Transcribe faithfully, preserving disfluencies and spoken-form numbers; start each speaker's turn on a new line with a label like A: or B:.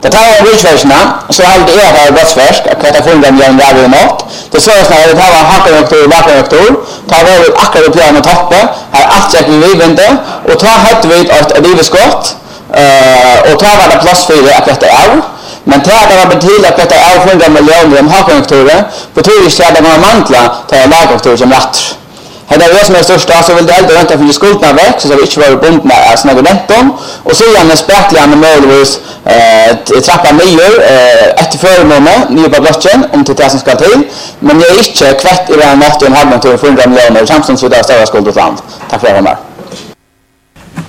A: Det tar jag bridgeverserna så har det är här brottsfärsk att kvarta funden gör en värre mat. Det så är snarare det här var hackkonjunktur och bakkonjunktur. Tar vi akkurat upp på toppe. Här allt jag vill vänta och ta hött vid ett livskott och ta vad det plats för det att detta är. Men det här var betyda att detta är hundra miljoner om hackkonjunkturen betyder inte att det var mantla till lagkonjunktur som rätt. Här är det som är största så vill det äldre ränta för skulderna väck så vi inte var bundna av såna räntor och så gärna späckliga med möjligtvis eh trappa ner eh efter förmånen nya på blocken om till det som ska till men det är inte kvätt i den natten har man till hundra miljoner samtidigt så där stora skulder land. Tack för det här.